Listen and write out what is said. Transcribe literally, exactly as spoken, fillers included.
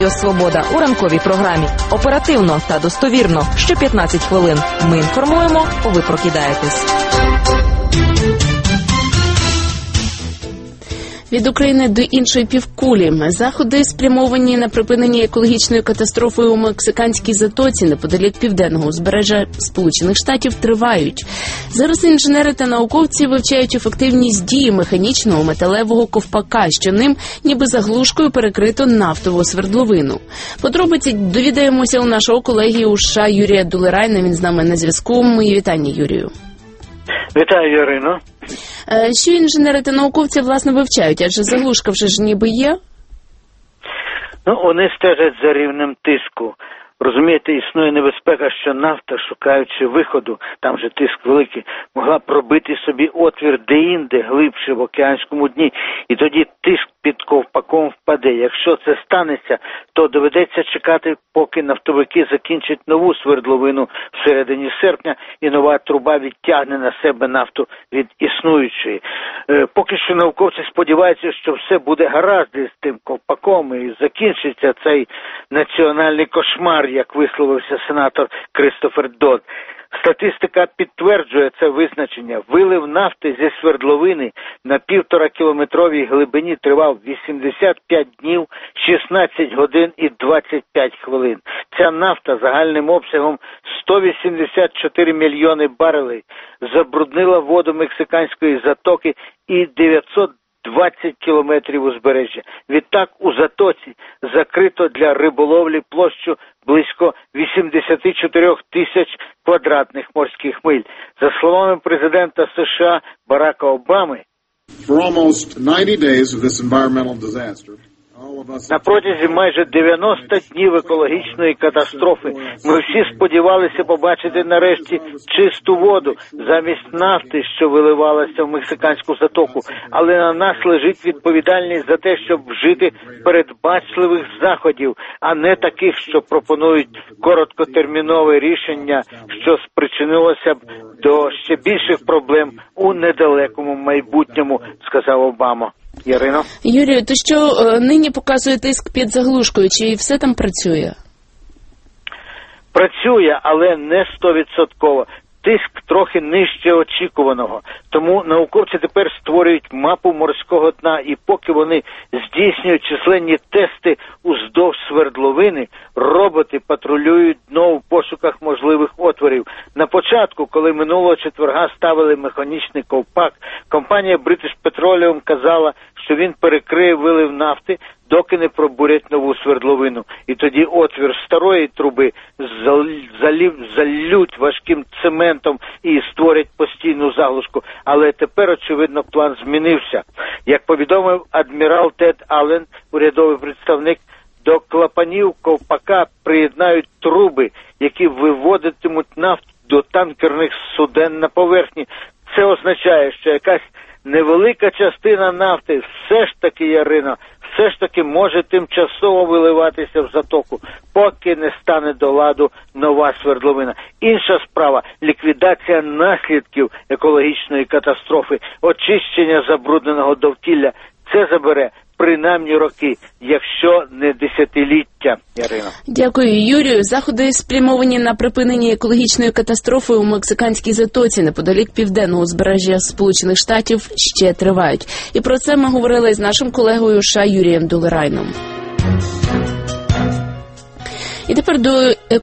Радіо Свобода у ранковій програмі. Оперативно та достовірно. Що п'ятнадцять хвилин ми інформуємо, ви прокидаєтесь. Від України до іншої півкулі. Заходи, спрямовані на припинення екологічної катастрофи у Мексиканській затоці неподалік південного узбережжя Сполучених Штатів, тривають. Зараз інженери та науковці вивчають ефективність дії механічного металевого ковпака, що ним ніби заглушкою перекрито нафтову свердловину. Подробиці довідаємося у нашого колеги у США Юрія Дулерайна. Він з нами на зв'язку. Мої вітання, Юрію. Вітаю, Ірино. Що інженери та науковці, власне, вивчають? Адже заглушка вже ж ніби є? Ну, вони стежать за рівнем тиску. Розумієте, існує небезпека, що нафта, шукаючи виходу, там же тиск великий, могла пробити собі отвір де-інде, глибше в океанському дні, і тоді тиск під ковпаком впаде. Якщо це станеться, то доведеться чекати, поки нафтовики закінчать нову свердловину всередині серпня, і нова труба відтягне на себе нафту від існуючої. Е, поки що науковці сподіваються, що все буде гаразд із тим ковпаком, і закінчиться цей національний кошмар, як висловився сенатор Кристофер Дод. Статистика підтверджує це визначення. Вилив нафти зі свердловини на півтора кілометровій глибині тривав вісімдесят п'ять днів, шістнадцять годин і двадцять п'ять хвилин. Ця нафта загальним обсягом сто вісімдесят чотири мільйони барелей забруднила воду Мексиканської затоки і дев'ятсот двадцять кілометрів узбережжя. Відтак у затоці закрито для риболовлі площу близько вісімдесят чотири тисяч квадратних морських миль. За словами президента США Барака Обами, на протязі майже дев'яноста днів екологічної катастрофи ми всі сподівалися побачити нарешті чисту воду замість нафти, що виливалася в Мексиканську затоку. Але на нас лежить відповідальність за те, щоб вжити передбачливих заходів, а не таких, що пропонують короткотермінове рішення, що спричинилося б до ще більших проблем у недалекому майбутньому, сказав Обама. Ярино? Юрію, то що е, нині показує тиск під заглушкою? Чи все там працює? Працює, але не стовідсотково. Тиск трохи нижче очікуваного. Тому науковці тепер створюють мапу морського дна, і поки вони здійснюють численні тести уздовж свердловини, роботи патрулюють дно у пошуках можливих отворів. На початку, коли минулого четверга ставили механічний ковпак, компанія British Petroleum казала, що він перекриє вилив нафти, доки не пробурять нову свердловину. І тоді отвір старої труби залів, залють важким цементом і створять постійну заглушку. Але тепер, очевидно, план змінився. Як повідомив адмірал Тед Аллен, урядовий представник, до клапанів ковпака приєднають труби, які виводитимуть нафту до танкерних суден на поверхні. Це означає, що якась невелика частина нафти все ж таки, Ярино, все ж таки може тимчасово виливатися в затоку, поки не стане до ладу нова свердловина. Інша справа – ліквідація наслідків екологічної катастрофи, очищення забрудненого довкілля. Це забере принаймні роки, якщо не десятиліття, Ярино. Дякую, Юрію. Заходи, спрямовані на припинення екологічної катастрофи у Мексиканській затоці неподалік південного узбережжя Сполучених Штатів, ще тривають. І про це ми говорили з нашим колегою США Юрієм Дулерайном. І тепер до